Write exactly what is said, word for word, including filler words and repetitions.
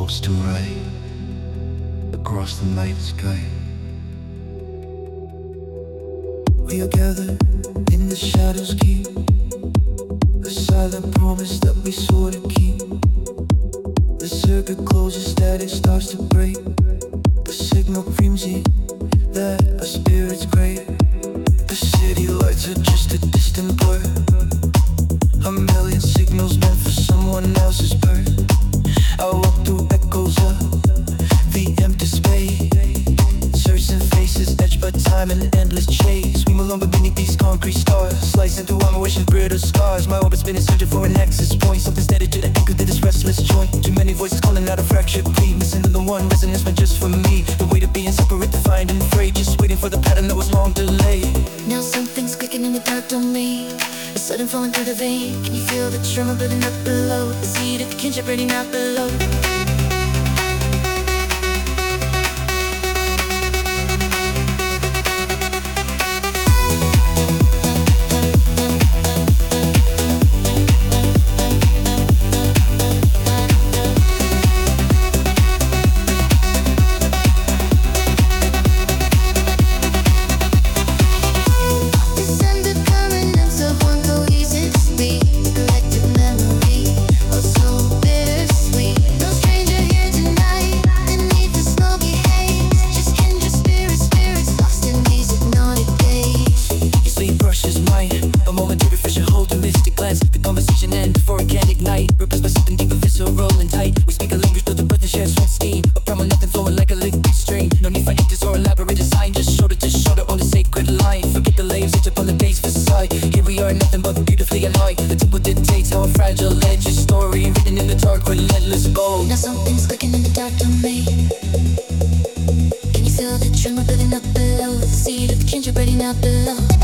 close to right across the night sky. We are gathered in the shadows, keep a silent promise that we swore to keep. The circuit closes, that it starts to break. The signal screams it, that our spirits great. The city lights are just a distant blur, a million signals meant for someone else's birth. I walk through echoes of the empty space, searching faces etched by time in an endless chase. We move along beneath these concrete stars, slicing through armor, wishing brittle scars. My orbit spinning, searching for an access point, something steady to the anchor to this restless joint. Too many voices calling out a fractured beat, missing the one resonance meant just for me. The weight of being separate, defined and afraid, just waiting for the pattern that was long delayed. Now something's clicking in the dark domain, a sudden flowing through the vein. Can you feel the tremor building up below? The seed of the kinship burning out below. The conversation ends before it can ignite, replaced by something deeper, visceral and tight. We speak a language through the breath and share sweat steam, a primal nothing flowing like a liquid stream. No need for anchors or elaborate design, just shoulder to shoulder on the sacred line. Forget the layers, it's upon the base facade. Here we are, nothing but beautifully aligned. The temple dictates how a fragile edge is story, written in the dark, relentless gold. Now something's clicking in the dark domain. Can you feel the tremor building up below? The seed of the kinship burning out below.